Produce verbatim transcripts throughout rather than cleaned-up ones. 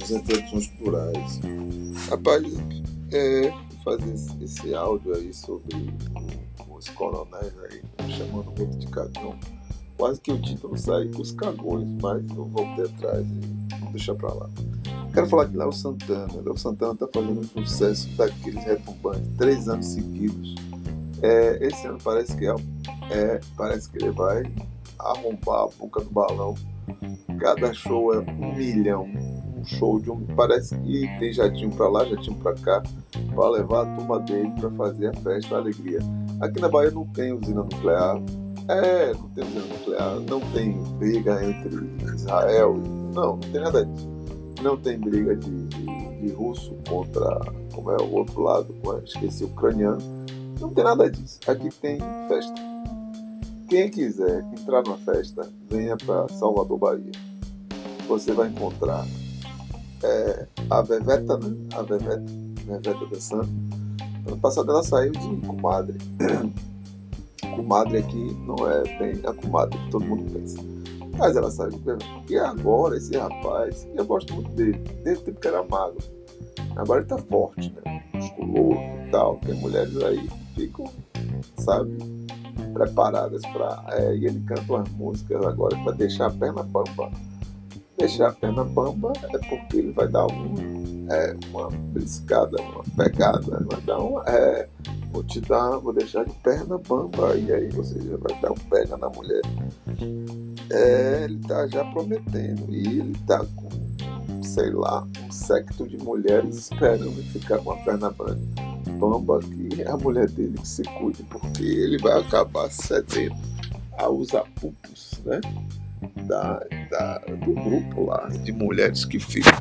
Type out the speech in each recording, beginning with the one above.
as reflexões culturais. Rapaz, é, fazer esse, esse áudio aí sobre os coronéis aí, me chamando muito de cagão. Quase que o título sai os cagões, mas eu voltei atrás e vou deixar pra lá. Quero falar de Léo Santana. Léo Santana tá fazendo um sucesso daqueles retumbantes, três anos seguidos. É, esse ano parece que, é, é, parece que ele vai arrombar a boca do balão. Cada show é um milhão. Um show de um. Parece que tem jatinho pra lá, jatinho pra cá, para levar a turma dele para fazer a festa, a alegria. Aqui na Bahia não tem usina nuclear. É, não tem usina nuclear. Não tem briga entre Israel. Não, não tem nada disso. Não tem briga de, de, de russo contra, como é o outro lado, esqueci, ucraniano. Não tem nada disso. Aqui tem festa. Quem quiser entrar numa festa, venha para Salvador, Bahia. Você vai encontrar é, a Veveta, né? A Veveta, Veveta dançando. Ano passado ela saiu de comadre. Comadre aqui não é bem a comadre que todo mundo pensa. Mas ela saiu de Veveta. E agora esse rapaz, eu gosto muito dele, desde o tempo que era magro. Agora ele tá forte, né? Musculoso e tal. Tem mulheres aí que ficam, sabe, preparadas para. É, e ele canta umas músicas agora para deixar a perna bamba. Deixar a perna bamba é porque ele vai dar um, é, uma briscada, uma pegada, vai dar uma. É, vou te dar, vou deixar de perna bamba, e aí você já vai dar um pega na mulher. É, ele tá já prometendo, e ele tá com, sei lá, um séquito de mulheres esperando ficar com a perna bamba, que é a mulher dele que se cuide, porque ele vai acabar cedendo a usar pupos, né? Da, da, do grupo lá de mulheres que ficam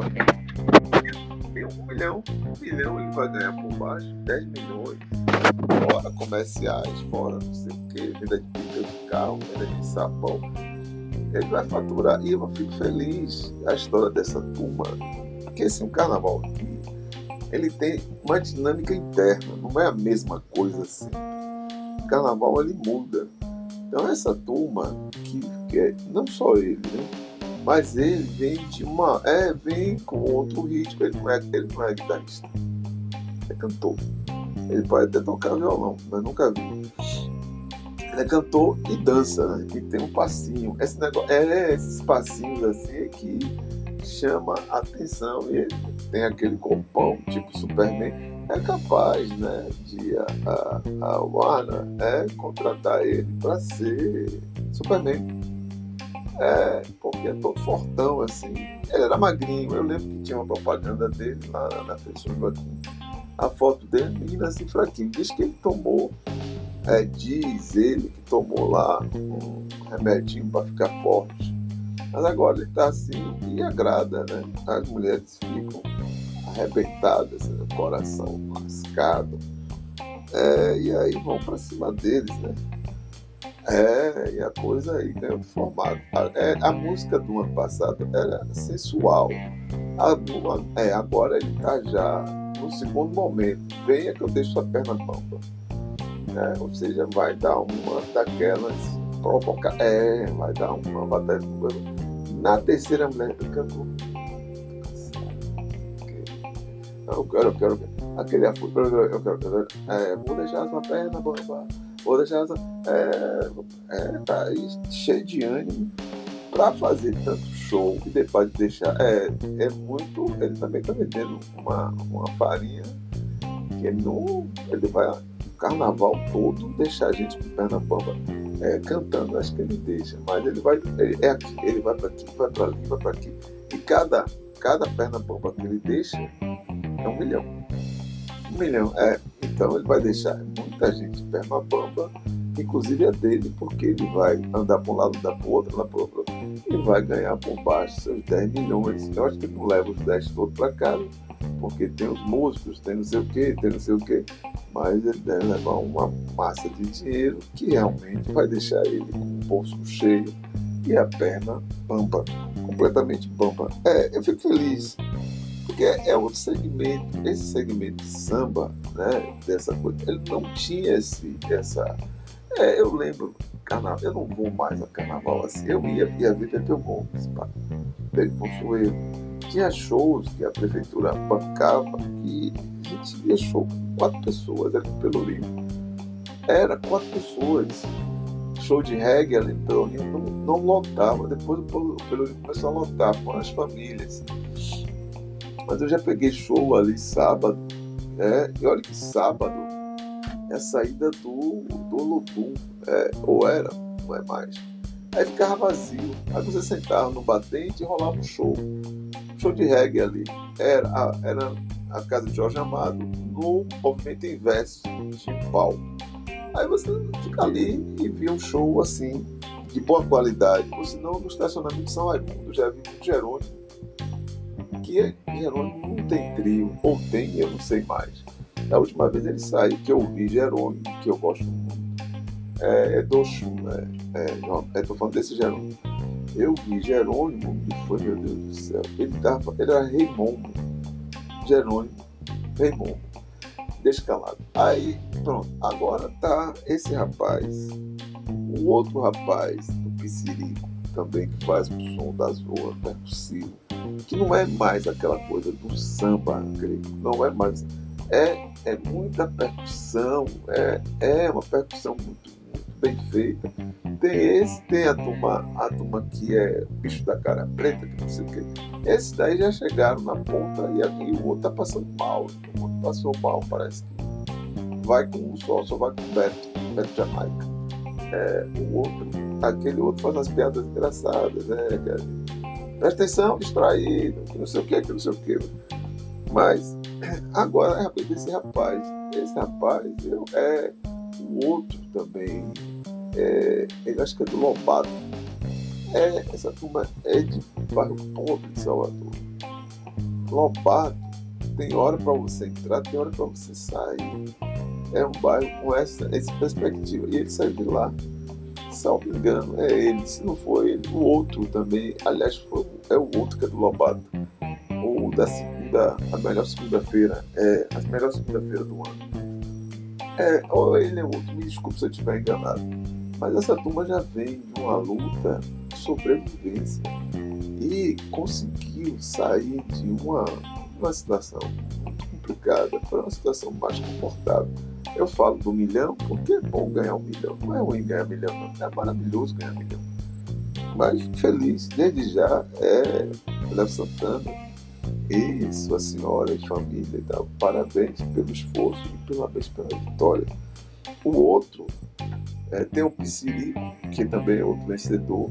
tem um milhão, um milhão ele vai ganhar por baixo, dez milhões, fora comerciais, fora não sei o que, venda de pneu de carro, venda de sabão, ele vai faturar. E eu fico feliz a história dessa turma, porque esse é um carnaval aqui, ele tem uma dinâmica interna, não é a mesma coisa assim. O carnaval ele muda. Então essa turma que, que é, não só ele, né? Mas ele vem de uma. É, vem com outro ritmo. Ele não é, ele não é guitarrista. É cantor. Ele pode até tocar violão, mas nunca vi. Ele é cantor e dança, né? E tem um passinho. Esse negócio, é esses passinhos assim é que chama a atenção. E ele tem aquele corpão tipo Superman. É capaz, né, de a, a, a Warner é, contratar ele para ser Superman. É, porque é todo fortão, assim. Ele era magrinho, eu lembro que tinha uma propaganda dele lá na, na Facebook. A foto dele, menino assim, fraquinho. Diz que ele tomou, é, diz ele que tomou lá um remedinho para ficar forte. Mas agora ele tá assim e agrada, né? As mulheres ficam arrebentadas, né? O coração lascado, é, e aí vão pra cima deles, né? É, e a coisa aí ganhou de formato. A, é, a música do ano passado era sensual. A do, é, agora ele tá já no segundo momento. Venha que eu deixo a perna bamba. É, ou seja, vai dar uma daquelas provocar. É, vai dar uma batalha. Na terceira mulher do cantor. Eu quero, eu quero, aquele eu quero, eu quero, é, vou deixar a sua perna bamba, vou deixar a sua, é, é, tá aí cheio de ânimo para fazer tanto show e depois de deixar, é, é muito, ele também tá vendendo uma, uma farinha que ele não, ele vai o carnaval todo deixar a gente com perna bamba, é, cantando, acho que ele deixa, mas ele vai, ele, é aqui, ele vai para aqui, vai para ali, vai para aqui, e cada, cada perna bamba que ele deixa é um milhão. Um milhão, é. Então ele vai deixar muita gente perna bamba, inclusive a dele, porque ele vai andar para um lado, andar para o outro, lá para o outro, e vai ganhar por baixo seus dez milhões. Eu acho que ele não leva os dez todos para casa, porque tem os músicos, tem não sei o que, tem não sei o que, mas ele deve levar uma massa de dinheiro que realmente vai deixar ele com o bolso cheio e a perna bamba, completamente bamba. É, eu fico feliz. Porque é outro segmento, esse segmento de samba, né, dessa coisa, ele não tinha esse, essa... É, eu lembro, carnaval, eu não vou mais a carnaval assim, eu ia, ia ver Pepeu Gomes, pá, Pedro Consuelo, tinha shows que a prefeitura bancava que a gente via show com quatro pessoas, era no Pelourinho. Era quatro pessoas. Show de reggae ali no Pelourinho não, não lotava. Depois o Pelourinho começou a lotar com as famílias. Mas eu já peguei show ali sábado. É, e olha que sábado é a saída do, do Olodum. É, ou era, não é mais. Aí ficava vazio. Aí você sentava no batente e rolava um show. Show de reggae ali. Era a, era a casa de Jorge Amado no Movimento Inverso de Paulo. Aí você fica ali e vê um show assim, de boa qualidade. Ou senão no estacionamento de São Raimundo, já vi um Jerônimo. Que Jerônimo não tem trio, ou tem, eu não sei mais. Da última vez ele saiu, que eu vi Jerônimo, que eu gosto muito. É, é do Oxum, é, é, tô falando desse Jerônimo. Eu vi Jerônimo, que foi, meu Deus do céu, ele, tava, ele era Raimundo, Jerônimo, Raimundo, descalado. Aí, pronto, agora tá esse rapaz, um outro rapaz do Pissirico, também que faz o som da zoa, percussivo, que não é mais aquela coisa do samba grego, não é mais, é, é muita percussão, é, é uma percussão muito bem feita. Tem esse, tem a turma, a turma que é bicho da cara preta, que não sei o quê. Esses daí já chegaram na ponta e, aqui, o outro tá passando mal. O outro passou mal, parece que vai com o sol, só vai com o Beto, Beto Jamaica. É, o outro, aquele outro faz umas piadas engraçadas, né? Presta atenção, distraído, que não sei o que, que não sei o que. Mas agora, rapaz, esse rapaz, esse rapaz, eu, é o outro também, é, ele acho que é do Lobato. É, essa turma é de bairro pobre de Salvador. Lobato, tem hora para você entrar, tem hora para você sair. É um bairro com essa, essa perspectiva. E ele saiu de lá, salvo engano, é ele. Se não foi ele, o outro também, aliás, foi, é o outro que é do Lobato. O da segunda, a melhor segunda-feira, é a melhor segunda-feira do ano. É, ou ele é outro, me desculpe se eu estiver enganado. Mas essa turma já vem de uma luta de sobrevivência e conseguiu sair de uma, uma situação muito complicada para uma situação mais confortável. Eu falo do milhão porque é bom ganhar um milhão. Não é ruim ganhar um milhão, não. É maravilhoso ganhar um milhão. Mas feliz, desde já, é Léo Santana e sua senhora e família e tal. Parabéns pelo esforço e parabéns pela vitória. O outro, é, tem o Pissirico, que também é outro vencedor.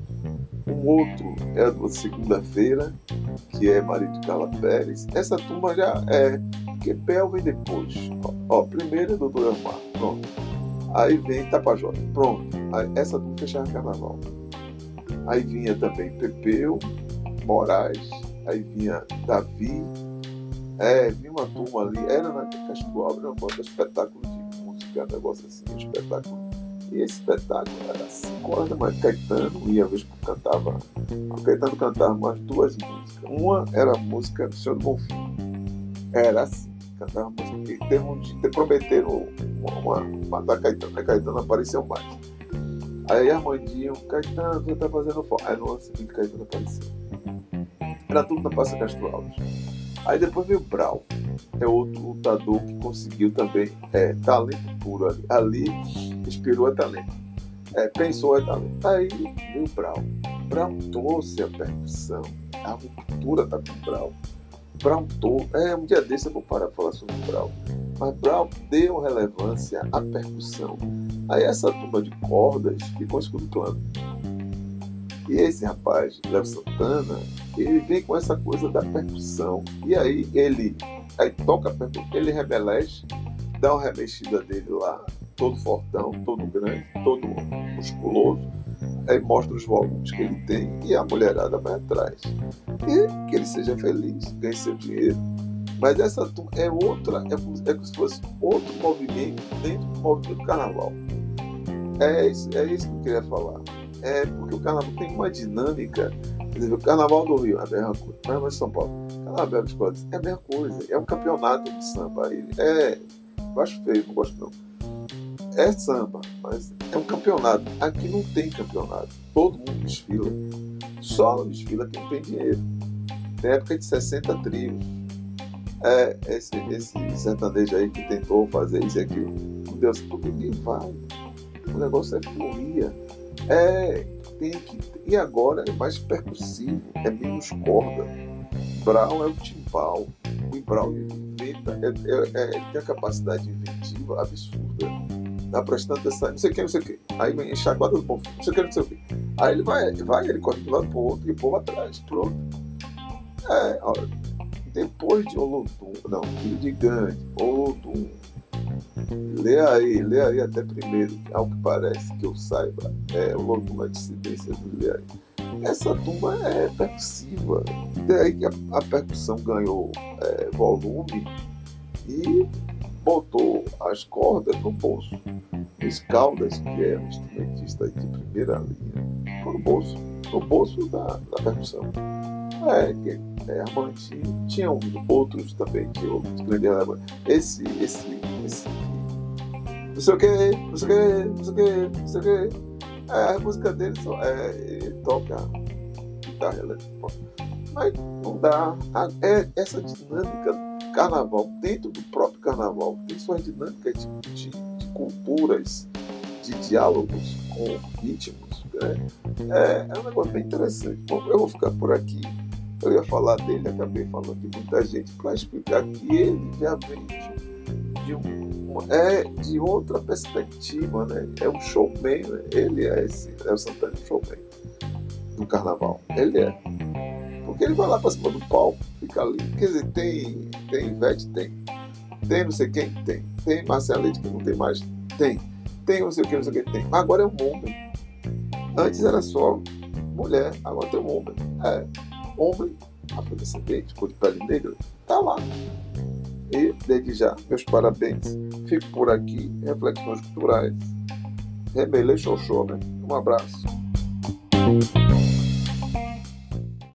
O outro é a segunda-feira, que é marido de Carla Pérez. Essa turma já é, porque Pel vem depois. Ó, ó, primeiro é Doutor Elmar, pronto. Aí vem Tapajós, pronto. Aí, essa turma fechava carnaval. Aí vinha também Pepeu, Moraes, aí vinha Davi, é, vinha uma turma ali, era na Castro Alves, um espetáculo de música, um negócio assim, um espetáculo. E esse espetáculo era cinco horas da manhã. Caetano ia, vez que cantava, o Caetano cantava umas duas músicas. Uma era a música do Senhor do Bonfim, era assim, cantava música, que teve um dia, prometeram uma, matar Caetano, né? Caetano apareceu mais. Aí Armandinho, Caetano, você tá fazendo foto. Aí no ano seguinte Caetano apareceu. Era tudo na Praça Castro Alves. Aí depois veio o Brau, é outro lutador que conseguiu também, é, talento puro ali. Ali inspirou a talento. É, pensou a talento. Aí veio o Brau. Brau trouxe a percussão. A ruptura tá com o Brau. Brau todo. É, um dia desse eu vou parar para falar sobre o Brau. Mas Brau deu relevância à percussão. Aí essa turma de cordas ficou em segundo plano. E esse rapaz, Léo Santana, ele vem com essa coisa da percussão. E aí ele aí toca a percussão, ele rebelexe, dá uma remexida dele lá, todo fortão, todo grande, todo musculoso. Aí mostra os volumes que ele tem e a mulherada vai atrás. E que ele seja feliz, ganhe seu dinheiro. Mas essa turma é outra, é como, é como se fosse outro movimento dentro do movimento do carnaval. É isso, é isso que eu queria falar. É porque o carnaval tem uma dinâmica. Quer dizer, o carnaval do Rio é a mesma coisa, o carnaval de São Paulo, o carnaval de Código é a mesma coisa. É um campeonato de samba. É, eu acho feio, não gosto não. É samba, mas é um campeonato. Aqui não tem campeonato. Todo mundo desfila. Só não desfila quem tem dinheiro. Tem época de sessenta trios. É, esse, esse sertanejo aí que tentou fazer isso e aquilo. Meu Deus, porque ninguém vai. O negócio é folia. É, tem que, e agora é mais percussivo, é menos corda. Brau é o timbal. O Brau inventa, é, é, é, ele tem a capacidade inventiva absurda. Tá prestando atenção, não sei o que, não sei o que. Aí vem enxaguada do povo, não sei o que, não sei o que. Aí ele vai, vai ele corre de um lado pro outro e o povo atrás, pronto. É, olha, depois de Olodum, não, Filho de Gandhi, Olodum, lê aí, lê aí até primeiro, ao que parece que eu saiba, é Olodum, a dissidência do lê aí. Essa turma é percussiva, daí que a, a percussão ganhou é, volume e botou as cordas no bolso. Os Caldas, que é um instrumentista de primeira linha, no bolso, no bolso da, da percussão. É, que é, Armandinho, tinha um, outros também, que eu grande esse, esse, esse, não sei o que, não sei o que, não sei o que, não sei o que. É, a música dele só, é, ele toca guitarra elétrica, mas não dá. É, essa dinâmica do carnaval, dentro do próprio carnaval, tem suas dinâmicas de, de, de culturas, de diálogos com ritmos. Né? É, é um negócio bem interessante. Bom, eu vou ficar por aqui. Eu ia falar dele, acabei falando de muita gente para explicar que ele já vem de, de, um, é, de outra perspectiva, né? É um showman, né? Ele é esse, é o Santana showman do carnaval. Ele é. Porque ele vai lá para cima do palco, fica ali. Quer dizer, tem, tem Ivete? Tem. Tem não sei quem? Tem. Tem Marcelete que não tem mais? Tem. Tem não sei o que, não sei o que tem. Mas agora é um homem. Antes era só mulher, agora tem um homem. É. Homem, afrodescendente, cor de pele negra, tá lá. E, desde já, meus parabéns. Fico por aqui, reflexões culturais. Remelei Xoxô, né? Um abraço.